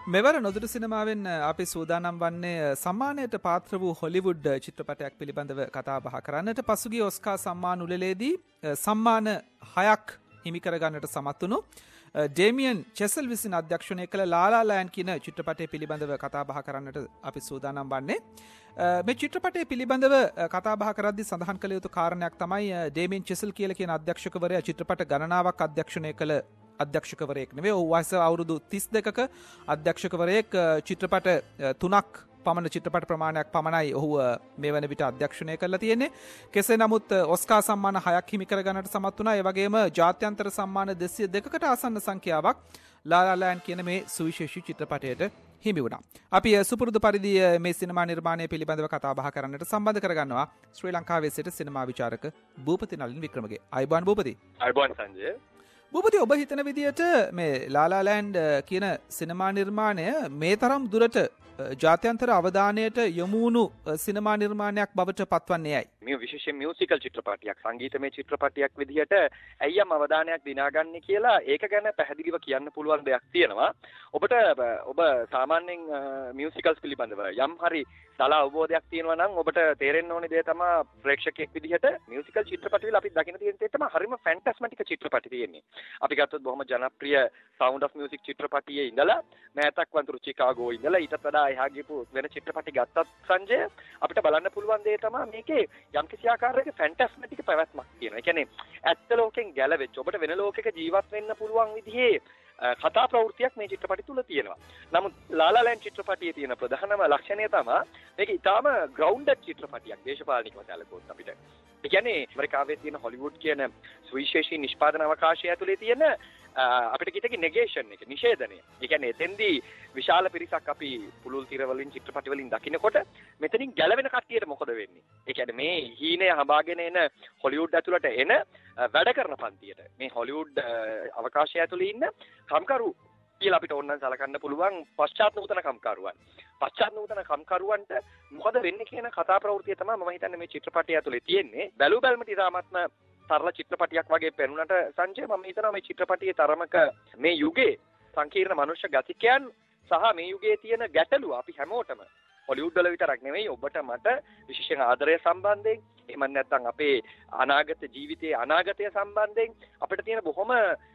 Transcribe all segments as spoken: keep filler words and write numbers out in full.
මෙවර නොදුරු සිනමාවෙන් අපි සූදානම් වන්නේ සම්මානයට පාත්‍ර වූ හොලිවුඩ් චිත්‍රපටයක් පිළිබඳව කතා බහ කරන්නට. පසුගිය ඔස්කා සම්මාන උළෙලේදී සම්මාන හයක් හිමි කරගන්නට සමත් වුණු ඩේමියන් චෙසල් විසින් අධ්‍යක්ෂණය කළ ලා ලා ලෑන්ඩ් කියන චිත්‍රපටය පිළිබඳව කතා බහ කරන්නට අපි සූදානම් වන්නේ. මේ චිත්‍රපටය පිළිබඳව කතා බහ කරද්දී සඳහන් කළ යුතු කාරණයක් තමයි ඩේමියන් චෙසල් කියලා කියන අධ්‍යක්ෂකවරයා චිත්‍රපට ගණනාවක් අධ්‍යක්ෂණය කළ අධ්‍යක්ෂකවරයෙක් නෙවෙයි. ඔහු වයස අවුරුදු තිස් දෙකක අධ්‍යක්ෂකවරයෙක්. චිත්‍රපට තුනක් පමණ චිත්‍රපට ප්‍රමාණයක් පමණයි ඔහු මේ වන විට අධ්‍යක්ෂණය කරලා තියෙන්නේ. කෙසේ නමුත් ඔස්කා සම්මාන හයක් හිමි කරගන්නට සමත් වුණා. ඒ වගේම ජාත්‍යන්තර සම්මාන දෙසිය දෙකකට ආසන්න සංඛ්‍යාවක් ලා ලා ලෑන්ඩ් කියන මේ සුවිශේෂී චිත්‍රපටයට හිමි වුණා. අපි සුපුරුදු පරිදි මේ සිනමා නිර්මාණය පිළිබඳව කතා බහ කරන්නට සම්බන්ධ කරගන්නවා ශ්‍රී ලංකාවේ සිට සිනමා විචාරක භූපති නලින් වික්‍රමගේ. අයබෝන් භූපති. අයබෝන් සංජය. භූපති, ඔබ හිතන විදියට මේ ලා ලා ලෑන්ඩ් කියන සිනමා නිර්මාණය මේ තරම් දුරට ජාත්‍යන්තර අවධානයට යොමු වුණු සිනමා නිර්මාණයක් බවට පත්වන්නේ ඇයි? මේ විශේෂයෙන් මියුසිකල් චිත්‍රපටයක්, සංගීතමය චිත්‍රපටයක් විදිහට ඇයියම් අවධානයක් දිනාගන්නේ කියලා ඒක ගැන පැහැදිලිව කියන්න පුළුවන් දෙයක් තියෙනවා. ඔබට ඔබ සාමාන්‍යයෙන් මියුසිකල්ස් පිළිබඳව යම් හරි සලා අවබෝධයක් තියෙනවා නම් ඔබට තේරෙන්න ඕනේ දේ තමයි ප්‍රේක්ෂකයෙක් විදිහට මියුසිකල් චිත්‍රපටවල අපි දකින්න තියෙන තේ තමයි හරිම ෆැන්ටස්මැටික් චිත්‍රපටි තියෙන්නේ. අපි ගත්තොත් බොහොම ජනප්‍රිය සවුන්ඩ් ඔෆ් මියුසික් චිත්‍රපටියේ ඉඳලා මෑතක් වන්තුරු චිකාගෝ ඉඳලා ඊටත් වඩා එහා ගිහපු වෙන චිත්‍රපටි ගත්තත් සංජය අපිට බලන්න පුළුවන් දේ තමයි මේකේ යම්කිසි ආකාරයක ෆැන්ටස්මැටික් පැවැත්මක් තියෙනවා. ඒ කියන්නේ ඇත්ත ලෝකෙන් ගැලවෙච්ච ඔබට වෙන ලෝකයක ජීවත් වෙන්න පුළුවන් විදිහේ කතා ප්‍රවෘත්තියක් මේ චිත්‍රපටි තුල තියෙනවා. නමුත් ලා ලා ලෑන්ඩ් චිත්‍රපටියේ තියෙන ප්‍රධානම ලක්ෂණය තමයි මේක ඊටාම ග්‍රවුන්ඩඩ් චිත්‍රපටියක් දේශපාලනිකව සැලකුවොත් අපිට. ඒ කියන්නේ ඇමරිකාවේ තියෙන හොලිවුඩ් කියන සුවිශේෂී නිෂ්පාදන අවකාශය ඇතුලේ තියෙන අපිට කිතකේ නෙගේෂන් එක, නිෂේධනය. ඒ කියන්නේ එතෙන්දී විශාල පිරිසක් අපි පුලුල් තිර වලින් චිත්‍රපටි වලින් දකින්නකොට මෙතනින් ගැලවෙන කට්ටියට මොකද වෙන්නේ? ඒ කියන්නේ මේ හීනය හඹාගෙන එන හොලිවුඩ් ඇතුළට එන වැඩ කරන පන්තියට මේ හොලිවුඩ් අවකාශය ඇතුලේ ඉන්න කම්කරු කියලා අපිට ඕනනම් සලකන්න පුළුවන් පශ්චාත් නූතන කම්කරුවන්. පශ්චාත් නූතන කම්කරුවන්ට මොකද වෙන්නේ කියන කතා ප්‍රවෘත්තිය තමයි මම හිතන්නේ මේ චිත්‍රපටය ඇතුලේ තියෙන්නේ. බැලු බැලමට ඉතාමත්ම සරල චිත්‍රපටියක් වගේ පෙනුනට සංජය මම හිතනවා මේ චිත්‍රපටියේ තරමක මේ යුගයේ සංකීර්ණ මනුෂ්‍ය ගතිකයන් සහ මේ යුගයේ තියෙන ගැටලුව අපි හැමෝටම හොලිවුඩ් වල විතරක් නෙවෙයි ඔබට මට විශේෂයෙන් ආදරය සම්බන්ධයෙන් එහෙම නැත්නම් අපේ අනාගත ජීවිතයේ අනාගතය සම්බන්ධයෙන් අපිට තියෙන බොහොම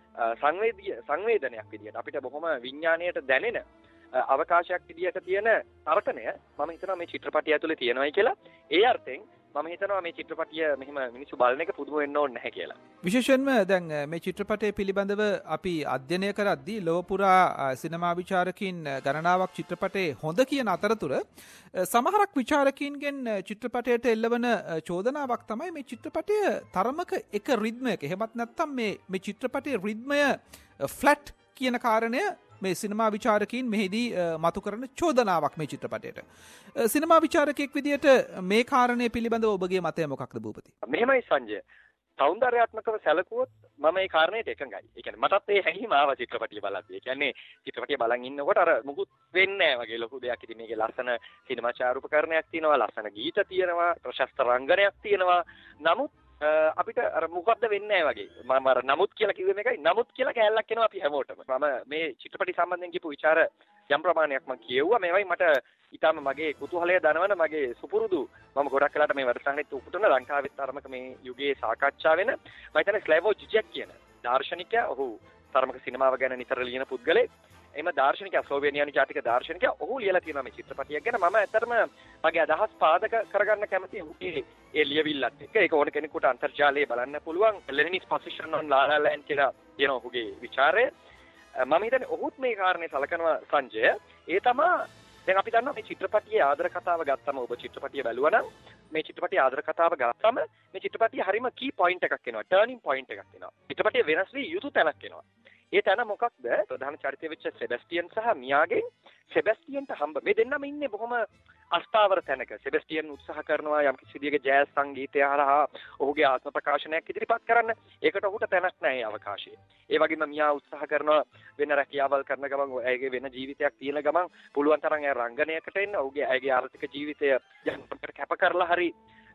සංවේදී සංවේදනයක් විදියට අපිට බොහොම විඥාණයට දැනෙන අවකාශයක් විදියට තියෙන තරතනය මම හිතනවා මේ චිත්‍රපටිය ඇතුලේ තියෙනවායි කියලා. ඒ අර්ථයෙන් මම හිතනවා මේ චිත්‍රපටිය මෙහෙම මිනිස්සු බලන එක පුදුම වෙන්න ඕනේ නැහැ කියලා. විශේෂයෙන්ම දැන් මේ චිත්‍රපටය පිළිබඳව අපි අධ්‍යයනය කරද්දී ලොව පුරා සිනමා විචාරකයින් ගණනාවක් චිත්‍රපටයේ හොඳ කියන අතරතුර සමහරක් විචාරකයින්ගෙන් චිත්‍රපටයට එල්ලවන චෝදනාවක් තමයි මේ චිත්‍රපටය තරමක එක රිද්මයක. එහෙමත් නැත්නම් මේ මේ චිත්‍රපටයේ රිද්මය ෆ්ලැට් කියන කාරණය මේ සිනමා විචාරකයින් මෙහිදී මතු කරන චෝදනාවක් මේ චිත්‍රපටයට. සිනමා විචාරකයෙක් විදියට මේ කාරණය පිළිබඳව ඔබගේ මතය මොකක්ද භූපති? මෙහෙමයි සංජය. සෞන්දර්යාත්මකව සැලකුවොත් මම මේ කාරණයට එකඟයි. ඒ කියන්නේ මටත් ඒ හැඟීම ආවා චිත්‍රපටිය බලද්දී. ඒ කියන්නේ චිත්‍රපටිය බලන් ඉන්නකොට අර මුකුත් වෙන්නේ නැහැ වගේ ලොකු දෙයක්. ඉතින් මේකේ ලස්සන සිනමා ඡායාරූපකරණයක් තියෙනවා, ලස්සන ගීත තියෙනවා, ප්‍රශස්ත රංගනයක් තියෙනවා. නමුත් අපිට අර මොකද්ද වෙන්නේ නැහැ වගේ. මම අර නමුත් කියලා කිව්වේ මේකයි. නමුත් කියලා කෑල්ලක් එනවා අපි හැමෝටම. මම මේ චිත්‍රපටි සම්බන්ධයෙන් කියපු විචාර යම් ප්‍රමාණයක් මම කියෙව්වා. මේවයි මට ඊටාම මගේ කුතුහලය දනවන මගේ සුපුරුදු මම ගොඩක් වෙලාට මේ වැඩසටහනෙත් උපුටන ලංකාවෙත් තරමක මේ යුගයේ සාකච්ඡා වෙන මම හිතන්නේ ස්ලැවෝ ජිජෙක් කියන දාර්ශනිකයා. ඔහු තරමක සිනමාව ගැන නිතර ලියන පුද්ගලෙක්. එයිම දාර්ශනිකයා ස්ලෝවෙනියානු ජාතික දාර්ශනිකයා. ඔහු ලියලා තියෙනවා මේ චිත්‍රපටියක් ගැන. මම ඇත්තටම මගේ අදහස් පාදක කරගන්න කැමතියි ඔහුගේ ඒ ලියවිල්ලත් එක්ක. ඒක ඕන කෙනෙකුට අන්තර්ජාලයේ බලන්න පුළුවන්. ලෙනිනිස් පොසිෂන් ඔන් ලා ලා ලෑන්ඩ් කියලා තියෙන ඔහුගේ විචාරය. මම හිතන්නේ ඔහුත් මේ කාරණේ සලකනවා සංජය. ඒ තමයි දැන් අපි දන්නවා මේ චිත්‍රපටියේ ආදර කතාව ගත්තම ඔබ චිත්‍රපටිය බැලුවා නම් මේ චිත්‍රපටියේ ආදර කතාව ගත්තම මේ චිත්‍රපටිය හරීම කී පොයින්ට් එකක් එනවා. ටර්නින් පොයින්ට් එකක් එනවා. චිත්‍රපටිය වෙනස් වී යුතු තැනක් එනවා. ඒ තැන මොකක්ද? ප්‍රධාන චරිතය වෙච්ච සෙබැස්ටියන් සහ මියාගෙන් සෙබැස්ටියන්ට හම්බ මේ දෙන්නම ඉන්නේ බොහොම අස්ථාවර තැනක. සෙබැස්ටියන් උත්සාහ කරනවා යම් කිසි විදියක ජෑස් සංගීතය හරහා ඔහුගේ ආත්ම ප්‍රකාශනයක් ඉදිරිපත් කරන්න. ඒකට ඔහුට තැනක් නැහැ අවකාශයේ. ඒ වගේම මියා උත්සාහ කරනවා වෙන රැකියාවල් කරන ගමන් ඇයගේ වෙන ජීවිතයක් තියෙන ගමන් පුළුවන් තරම් ඇය රංගනයකට එන්න. ඔහුගේ ඇයගේ ආර්ථික ජීවිතය යම්කට කැප කරලා හරි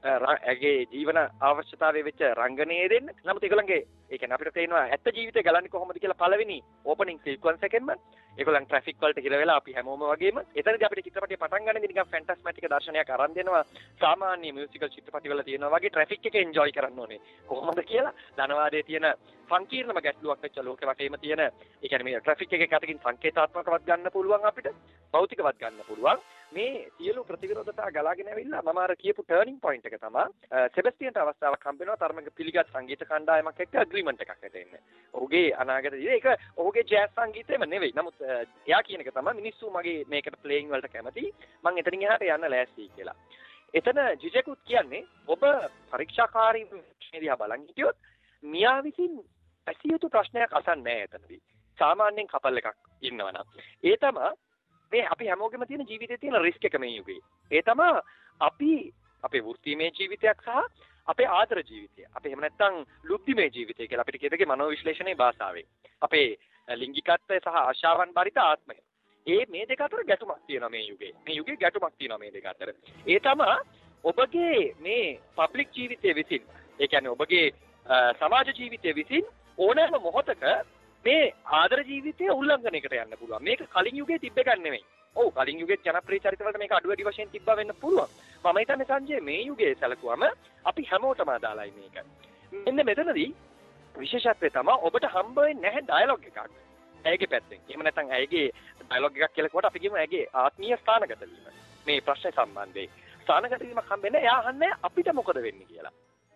ඇගේ ජීවන අවශ්‍යතාවය වෙච්ච රංගනයේ දෙන්න. නමුත් ඒගොල්ලන්ගේ ඒ කියන්නේ අපිට තේරෙනවා ඇත්ත ජීවිතය ගලන්නේ කොහොමද කියලා පළවෙනි ඕපනින් සීක්වන්ස් එකෙන්ම ඒගොල්ලන් ට්‍රැෆික් වලට හිර වෙලා අපි හැමෝම වගේම එතනදී අපිට චිත්‍රපටය පටන් ගන්නදී නිකන් ෆැන්ටස්මැටික් දර්ශනයක් අරන් දෙනවා. සාමාන්‍ය මියුසිකල් චිත්‍රපටිවල තියෙනවා වගේ ට්‍රැෆික් එක එන්ජොයි කරන්න ඕනේ. කොහොමද කියලා ධනවාදයේ තියෙන සංකීර්ණම ගැටලුවක් වෙච්ච ලෝකෙ වටේම තියෙන ඒ කියන්නේ මේ ට්‍රැෆික් එකේ කටකින් සංකේතාත්මකවත් ගන්න පුළුවන් අපිට භෞතිකවත් ගන්න පුළුවන්. මේ සියලු ප්‍රතිවිරෝධතා ගලාගෙන ඇවිල්ලා මම අර කියපු ටර්නින් පොයින්ට් එක තමයි සෙබස්ටියන්ට අවස්ථාවක් හම්බ වෙනවා තරමක පිළිගත් සංගීත කණ්ඩායමක් එක්ක ඇග්‍රීමන්ට් එකක් ඇට එන්න. ඔහුගේ අනාගතයේ ඒක ඔහුගේ ජෑස් සංගීතයම නෙවෙයි. නමුත් එයා කියන එක තමයි මිනිස්සු මගේ මේකට ප්ලේයින් වලට කැමති. මම එතනින් එහාට යන්න ලෑස්තියි කියලා. එතන ජිජෙකුත් කියන්නේ ඔබ පරීක්ෂාකාරී දිහා බලන් හිටියොත් මියා විසින් ඇසිය යුතු ප්‍රශ්නයක් අසන්නේ නැහැ එතනදී. සාමාන්‍යයෙන් කපල් එකක් ඉන්නවනම්. ඒ තමයි මේ අපි හැමෝගෙම තියෙන ජීවිතයේ තියෙන රිස්ක් එක මේ යුගයේ. ඒ තමයි අපි අපේ වෘත්තීමය ජීවිතයක් සහ අපේ ආදර ජීවිතය. අපි එහෙම නැත්නම් ලුබ්ධිමය ජීවිතය කියලා අපිට කියතේ මනෝ විශ්ලේෂණයේ භාෂාවෙන්. අපේ ලිංගිකත්වය සහ ආශාවන් බරිත ආත්මය. ඒ මේ දෙක අතර ගැටුමක් තියෙනවා මේ යුගයේ. මේ යුගයේ ගැටුමක් තියෙනවා මේ දෙක අතර. ඒ තමයි ඔබගේ මේ පබ්ලික් ජීවිතයේ විසින්, ඒ කියන්නේ ඔබගේ සමාජ ජීවිතයේ විසින් ඕනෑම මොහොතක මේ ආදර ජීවිතය උල්ලංඝනයකට යන්න පුළුවන්. මේක කලින් යුගයේ තිබ්බ එකක් නෙමෙයි. ඔව් කලින් යුගයේ ජනප්‍රිය චරිතවලට මේක අඩු වැඩි වශයෙන් තිබ්බා වෙන්න පුළුවන්. මම හිතන්නේ සංජය මේ යුගයේ සැලකුවම අපි හැමෝටම අදාළයි මේක. මෙන්න මෙතනදී විශේෂත්වය තමයි ඔබට හම්බ වෙන්නේ නැහැ ඩයලොග් එකක්. ඇයගේ පැත්තෙන්. එහෙම නැත්නම් ඇයගේ ඩයලොග් එකක් කියලා කොට අපි කියමු ඇයගේ ආත්මීය ස්ථානගත වීම. මේ ප්‍රශ්නේ සම්බන්ධයෙන්. ස්ථානගත වීමක් හම්බෙන්නේ එයා අහන්නේ අපිට මොකද වෙන්නේ කියලා.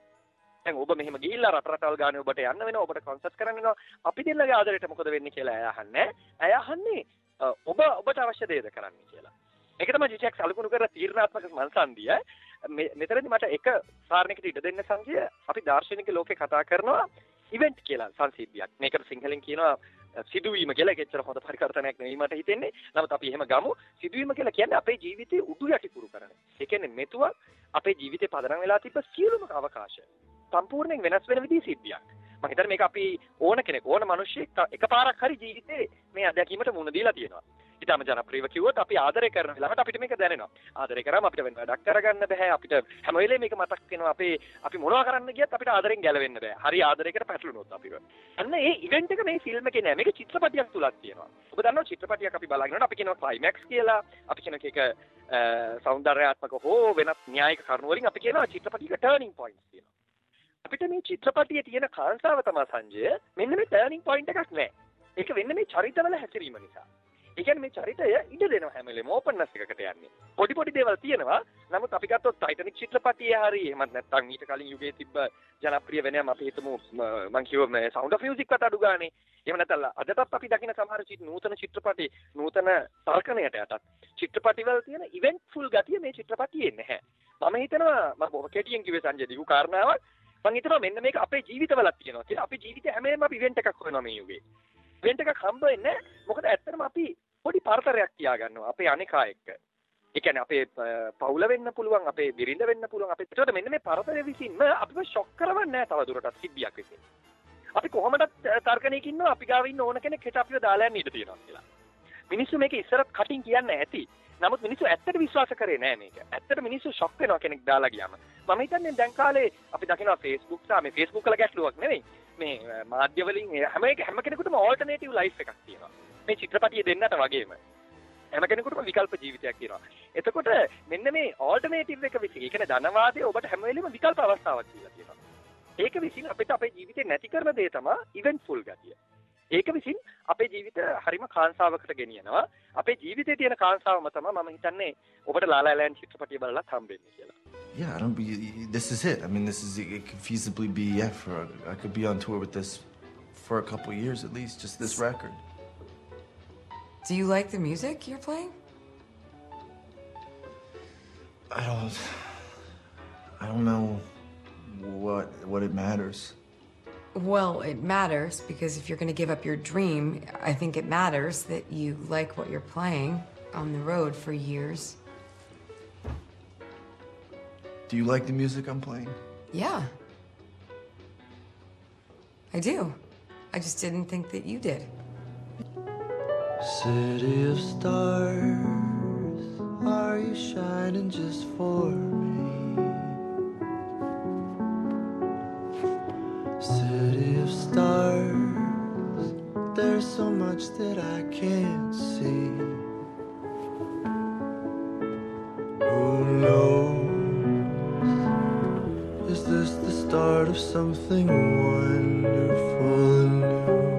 දැන් ඔබ මෙහෙම ගිහිල්ලා රට රටවල් ගානේ ඔබට යන්න වෙනවා ඔබට කොන්සර්ට් කරන්න වෙනවා අපි දෙන්නගේ ආදරයට මොකද වෙන්නේ කියලා එයා අහන්නේ. එයා අහන්නේ ඔබ ඔබට අවශ්‍ය දේද කරන්න කියලා. ඒක තමයි ජිජෙක් සලකුණු කරලා තීරණාත්මක මනසන්දිය. මෙතනදී මට එක කාරණයකට ඉඩ දෙන්න සංජය අපි දාර්ශනික ලෝකේ කතා කරනවා ඉවෙන්ට් කියලා සංසිද්ධියක්. මේකට සිංහලෙන් කියනවා සිදුවීම කියලා. ඒක ඇත්තට හොඳ පරිකල්පනයක් නෙවෙයි මට හිතෙන්නේ. නමුත් අපි එහෙම ගමු. සිදුවීම කියලා කියන්නේ අපේ ජීවිතේ උඩු යටි කුරු කරන. ඒ කියන්නේ මෙතුව අපේ ජීවිතේ පදනම් වෙලා තිබ්බ සියලුම අවකාශ සම්පූර්ණයෙන් වෙනස් වෙන විදිහේ සිද්ධියක්. මම හිතන්නේ මේක අපි ඕන කෙනෙක් ඕන මිනිහෙක් එකපාරක් හරි ජීවිතේ මේ අත්දැකීමට මුහුණ දීලා තියෙනවා. ඊටම ජනප්‍රියව කිව්වොත් අපි ආදරය කරන වෙලාවට අපිට මේක දැනෙනවා. ආදරය කරාම අපිට වෙන වැඩක් කරගන්න බෑ. අපිට හැම වෙලේම මේක මතක් වෙනවා. අපේ අපි මොනවා කරන්න ගියත් අපිට ආදරෙන් ගැලවෙන්න බෑ. හරි ආදරයකට පැටලුනොත් අපිව. අන්න ඒ ඉවෙන්ට් එක මේ ෆිල්ම් එකේ නෑ. මේක චිත්‍රපටයක් තුලක් තියෙනවා. ඔබ දන්නවා චිත්‍රපටයක් අපි බලාගෙනනකොට අපි කියනවා ක්ලයිමැක්ස් කියලා. අපි කියන එක සෞන්දර්යාත්මක හෝ වෙනත් න්‍යායික කරුණු වලින් අපි කියනවා චිත්‍රපටයක ටර්නින් පොයින්ට්ස් තියෙනවා. අපිට මේ චිත්‍රපටියේ තියෙන කාන්තාව තමයි සංජය මෙන්න මේ ටර්නින් පොයින්ට් එකක් නෑ. ඒක වෙන්නේ මේ චරිතවල හැසිරීම නිසා. ඒ කියන්නේ මේ චරිතය ඉඩ දෙනවා හැම වෙලේම ඕපන්නස් එකකට යන්නේ. පොඩි පොඩි දේවල් තියෙනවා. නමුත් අපි ගත්තොත් ටයිටැනික් චිත්‍රපටියේ හරි එහෙමත් නැත්නම් ඊට කලින් යුගයේ තිබ්බ ජනප්‍රිය වෙනම අපි හිතමු මං කියව මේ සවුන්ඩ් ඔෆ් මියුසික් කට අඩු ගානේ. එහෙම නැත්නම් අදටත් අපි දකින සමහර චිත් නූතන චිත්‍රපටි නූතන තර්කණයට යටත් චිත්‍රපටිවල තියෙන ඉවෙන්ට්ෆුල් ගතිය මේ චිත්‍රපටියේ නැහැ. මම හිතනවා මම බොහොම කෙටියෙන් කිව්වේ සංජය දිගු කාරණාවක්. මම හිතනවා මෙන්න මේක අපේ ජීවිතවලත් තියෙනවා කියලා. අපේ ජීවිතේ හැම වෙලේම අපි ඉවෙන්ට් එකක් හොයනවා මේ යුගයේ. ඉවෙන්ට් එකක් හම්බ වෙන්නේ මොකද ඇත්තටම අපි පොඩි පරතරයක් තියාගන්නවා අපේ අනිකා එක්ක. ඒ කියන්නේ අපේ පවුල වෙන්න පුළුවන්, අපේ බිරිඳ වෙන්න පුළුවන්. අපේ ඒකට මෙන්න මේ පරතරය විසින්ම අපිව ෂොක් කරවන්නේ නැහැ තව දුරටත් සිද්ධියක් විසින්. අපි කොහොමද තර්කණයක ඉන්නවා අපි ගාව ඉන්න ඕන කෙනෙක් හෙට අපිව දාලා යන්න ඉඩ තියෙනවා කියලා. මිනිස්සු මේක ඉස්සරත් කටින් කියන්නේ ඇති. නමුත් මිනිස්සු ඇත්තට විශ්වාස කරේ නෑ මේක. ඇත්තට මිනිස්සු ෂොක් වෙනවා කෙනෙක් දාලා ගියාම. මම හිතන්නේ දැන් කාලේ අපි දකිනවා Facebook සහ මේ Facebook වල ගැටලුවක් නෙවෙයි. මේ මාධ්‍ය වලින් හැම එක හැම කෙනෙකුටම ඕල්ටර්නේටිව් ලයිෆ් එකක් තියෙනවා. මේ චිත්‍රපටිය දෙන්නට වගේම හැම කෙනෙකුටම විකල්ප ජීවිතයක් තියෙනවා. එතකොට මෙන්න මේ ඕල්ටර්නේටිව් එක විසින්, ඒ කියන්නේ ධනවාදයේ ඔබට හැම වෙලෙම විකල්ප අවස්ථාවක් කියලා තියෙනවා. ඒක විසින් අපිට අපේ ජීවිතේ නැති කරන දේ තමයි ඉවෙන්ට්ෆුල් ගතිය. ඒක විසින් අපේ ජීවිත හරිම කාන්සාවකට ගෙනියනවා. අපේ ජීවිතේ තියෙන කාන්සාවම තමයි මම හිතන්නේ ඔබට ලාලා ලෑන්ඩ් චිත්‍රපටිය බලලා හම්බෙන්නේ කියලා. Yeah, I don't be. This is it. I mean, this is it could feasibly be. Yeah, for I could be on tour with this for a couple years at least. Just this record. Do you like the music you're playing? I don't. I don't know what what it matters. Well, it matters because if you're going to give up your dream, I think it matters that you like what you're playing on the road for years. Do you like the music I'm playing? Yeah. I do. I just didn't think that you did. City of stars, are you shining just for me? much that I can't see. Who knows? Is this the start of something wonderful and new?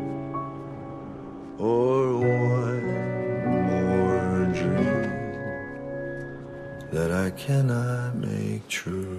Or one more dream that I cannot make true?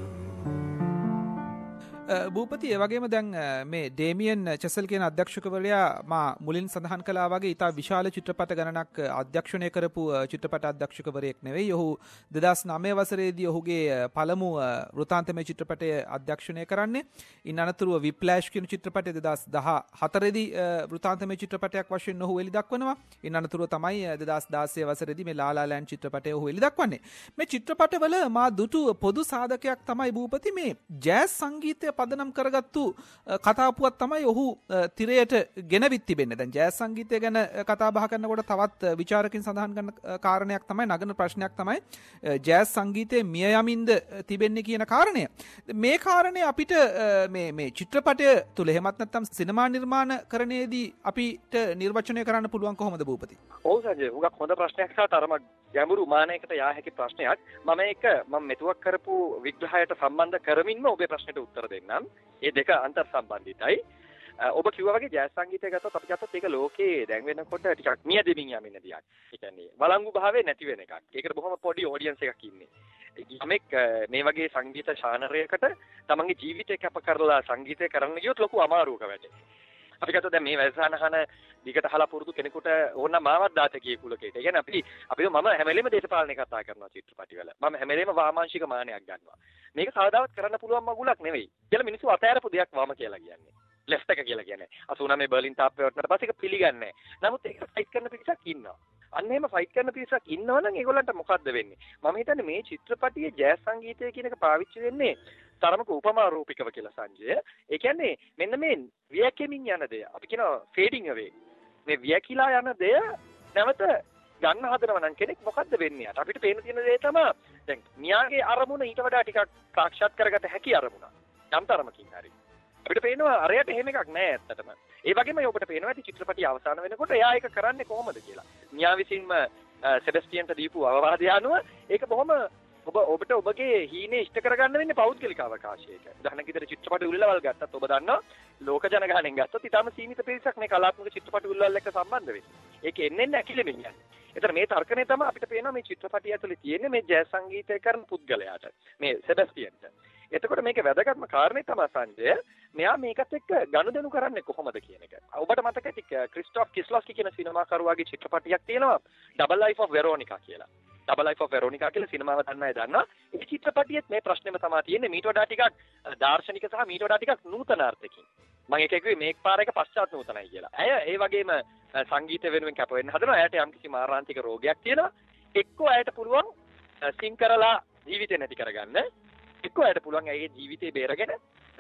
Bhupathi ඒ වගේම දැන් මේ Damien චෙසල් කියන අධ්‍යක්ෂකවරයා මා මුලින් සඳහන් කළා වගේ ඉතා විශාල චිත්‍රපට ගණනක් අධ්‍යක්ෂණය කරපු චිත්‍රපට අධ්‍යක්ෂකවරයෙක් නෙවෙයි. ඔහු දෙදහස් නවය වසරේදී ඔහුගේ පළමු වෘතාන්තමය චිත්‍රපටය අධ්‍යක්ෂණය කරන්නේ. ඉන් අනතුරුව විප්ලෑෂ් කියන චිත්‍රපටය දෙදහස් දහහතරේදී වෘතාන්තමය චිත්‍රපටයක් වශයෙන් ඔහු එළි දක්වනවා. ඉන් අනතුරුව තමයි දෙදහස් දාසය වසරේදී මේ ලා ලා ලෑන්ඩ් චිත්‍රපටය ඔහු එළි දක්වන්නේ. මේ චිත්‍රපටවල මා දුටු පොදු සාධකයක් තමයි භූපති මේ ජෑස් සංගීතය පදනම් කරගත්තු කතාපුවක් තමයි ඔහු තිරයට ගෙනවිත් තිබෙන්නේ. දැන් ජෑස් සංගීතය ගැන කතා බහ කරනකොට තවත් විචාරකින් සඳහන් කරන කාරණයක් තමයි, නගන ප්‍රශ්නයක් තමයි ජෑස් සංගීතයේ මිය යමින්ද තිබෙන්නේ කියන කාරණය. මේ කාරණය අපිට මේ මේ චිත්‍රපටය තුල එහෙමත් නැත්නම් සිනමා නිර්මාණකරණයේදී අපිට නිර්වචනය කරන්න පුළුවන් කොහොමද භූපති? ඔව් සංජය, උගක් හොඳ ප්‍රශ්නයක් සහ තරමක් ගැඹුරු මානයකට යා හැකි ප්‍රශ්නයක්. මම ඒක මම මෙතුවක් කරපු විග්‍රහයට සම්බන්ධ කරමින්ම ඔබේ ප්‍රශ්නෙට උත්තර දෙන්නම්. ඒ දෙක අන්තර් සම්බන්ධිතයි. ඔබ කිව්වා වගේ ජෑස් සංගීතය ගත්තොත් අපි ගත්තොත් ඒක ලෝකේ දැන් වෙනකොට ටිකක් මිය දෙමින් යමින් දෙයක්. ඒ කියන්නේ වළංගු භාවයේ නැති වෙන එකක්. ඒකට බොහොම පොඩි ඔඩියන්ස් එකක් ඉන්නේ. යමෙක් මේ වගේ සංගීත ශානරයකට තමන්ගේ ජීවිතය කැප කරලා සංගීතය කරන්න ගියොත් ලොකු අමාරුවක වැටෙනවා. අපි ගත්තොත් දැන් මේ වැසහනහන දිගට අහලා පුරුදු කෙනෙකුට ඕන මාවත් දාතකයේ කුලකේට. ඒ කියන්නේ අපි අපි මම හැම වෙලෙම දේශපාලනය කතා කරනවා චිත්‍රපටිවල. මම හැම වෙලෙම වාමාංශික මානයක් ගන්නවා. මේක කවදාවත් කරන්න පුළුවන් මගුලක් නෙවෙයි. කියලා මිනිස්සු අතෑරපු දෙයක් වම කියලා කියන්නේ. ලෙෆ්ට් එක කියලා කියන්නේ. අසුනමේ බර්ලින් තාප්පේ වටනට පස්සේ ඒක පිළිගන්නේ නැහැ. නමුත් ඒක ෆයිට් කරන පිරිසක් ඉන්නවා. අන්න එහෙම ෆයිට් කරන පිරිසක් ඉන්නවනම් ඒගොල්ලන්ට මොකද්ද වෙන්නේ? මම හිතන්නේ මේ චිත්‍රපටියේ ජෑස් සංගීතය කියන එක පාවිච්චි වෙන්නේ තරමක උපමා රූපිකව කියලා සංජය. ඒ කියන්නේ මෙන්න මේ වියකෙමින් යන දේ. අපි කියනවා ෆේඩින් අවේ. මේ වියකිලා යන දේ නැවත ගන්න හදනවා නම් කෙනෙක් මොකද්ද වෙන්නේ? අපිට පේන තියෙන දේ තමයි දැන් මියාගේ අරමුණ ඊට වඩා ටිකක් සාක්ෂාත් කරගත හැකි අරමුණ. යම් තරමකින් හරි. අපිට පේනවා අරයට එහෙම එකක් නෑ ඇත්තටම. ඒ වගේම ඔබට පේනවා ඇති චිත්‍රපටිය අවසාන වෙනකොට එයා ඒක කරන්නේ කොහොමද කියලා. මියා විසින්ම සෙබස්ටියන්ට දීපු අවවාදය අනුව ඒක බොහොම ඔබ ඔබට ඔබගේ හීනේ ඉෂ්ට කරගන්න වෙන්නේ පෞද්ගලික අවකාශයක. උදාහරණයක් විදිහට චිත්‍රපට උල්ලවල් ගත්තත් ඔබ දන්නවා ලෝක ජනගහණයෙන් ගත්තොත් ඊටම සීමිත පිරිසක් මේ කලාත්මක චිත්‍රපට උල්ලවල් එක්ක සම්බන්ධ වෙන්නේ. ඒක එන්නේ නැකිලෙමින් යන්නේ. ඒතර මේ තර්කණය තමයි අපිට පේනවා මේ චිත්‍රපටිය ඇතුලේ තියෙන්නේ මේ ජෑස් සංගීතය කරන පුද්ගලයාට. මේ සෙබස්ටියන්ට. එතකොට මේක වැදගත්ම කාරණේ තමයි සංජය මෙයා මේකත් එක්ක ගනුදෙනු කරන්නේ කොහොමද කියන එක. ඔබට මතක ඇති ක්‍රිස්ටොෆ් කිස්ලොස්කි කියන සිනමාකරුවාගේ චිත්‍රපටියක් තියෙනවා ඩබල් ලයිෆ් ඔෆ් වෙරෝනිකා කියලා. ඩබල් ලයිෆ් ඔෆ් වෙරෝනිකා කියලා සිනමාව දන්න අය දන්නවා. ඒ චිත්‍රපටියෙත් මේ ප්‍රශ්නේම තමයි තියෙන්නේ මීට වඩා ටිකක් දාර්ශනික සහ මීට වඩා ටිකක් නූතන අර්ථකින්. මම ඒක කිව්වේ මේක පාර එක පශ්චාත් නූතනයි කියලා. ඇය ඒ වගේම සංගීතය වෙනුවෙන් කැප වෙන්න හදනවා. ඇයට යම්කිසි මාරාන්තික රෝගයක් තියෙනවා. එක්කෝ ඇයට පුළුවන් සිං කරලා ජීවිතේ නැති කරගන්න. එක්කෝ ඇයට පුළුවන් ඇගේ ජීවිතේ බේරගෙන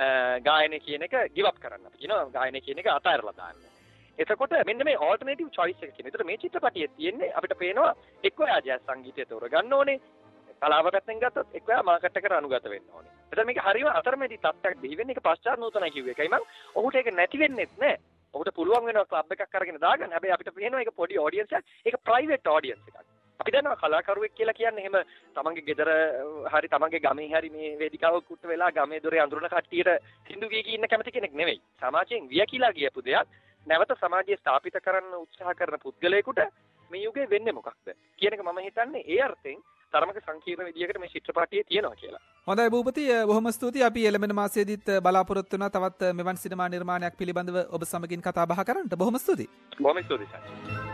ගායනය කියන එක give up කරන්න. අපි කියනවා ගායනය කියන එක අතහැරලා දාන්න. එතකොට මෙන්න මේ alternative choice එක කියන. ඒතර මේ චිත්‍රපටියේ තියෙන්නේ අපිට පේනවා එක්කෝ එයා ජෑස් සංගීතය තෝරගන්න ඕනේ. කලාව පැත්තෙන් ගත්තොත් එක්කෝ එයා මාකට් එකට අනුගත වෙන්න ඕනේ. එතන මේක හරියම අතරමැදි තත්ත්වයක් දී වෙන්නේ. ඒක පශ්චාත් නූතනයි කිව්ව එකයි මම. ඔහුට ඒක නැති වෙන්නේත් නැහැ. ඔහුට පුළුවන් වෙනවා ක්ලබ් එකක් අරගෙන දාගන්න. හැබැයි අපිට පේනවා ඒක පොඩි audience එකක්. ඒක private audience එකක්. අපි දන්නවා කලාකරුවෙක් කියලා කියන්නේ එහෙම තමන්ගේ ගෙදර හරි තමන්ගේ ගමේ හරි මේ වේදිකාවක කුට්ට වෙලා ගමේ දොරේ අඳුරන කට්ටියට සින්දු ගී ගී ඉන්න කැමති කෙනෙක් නෙවෙයි. සමාජයෙන් වියකිලා ගියපු දෙයක් නැවත සමාජය ස්ථාපිත කරන්න උත්සාහ කරන පුද්ගලයෙකුට මේ යුගයේ වෙන්නේ මොකක්ද කියන එක මම හිතන්නේ ඒ අර්ථයෙන් තරමක සංකීර්ණ විදියකට මේ චිත්‍රපටියේ තියෙනවා කියලා. හොඳයි භූපති, බොහොම ස්තුතියි. අපි එළඹෙන මාසයේදීත් බලාපොරොත්තු වෙනවා තවත් මෙවන් සිනමා නිර්මාණයක් පිළිබඳව ඔබ සමගින් කතා බහ කරන්නට. බොහොම ස්තුතියි. බොහොම ස්තුතියි.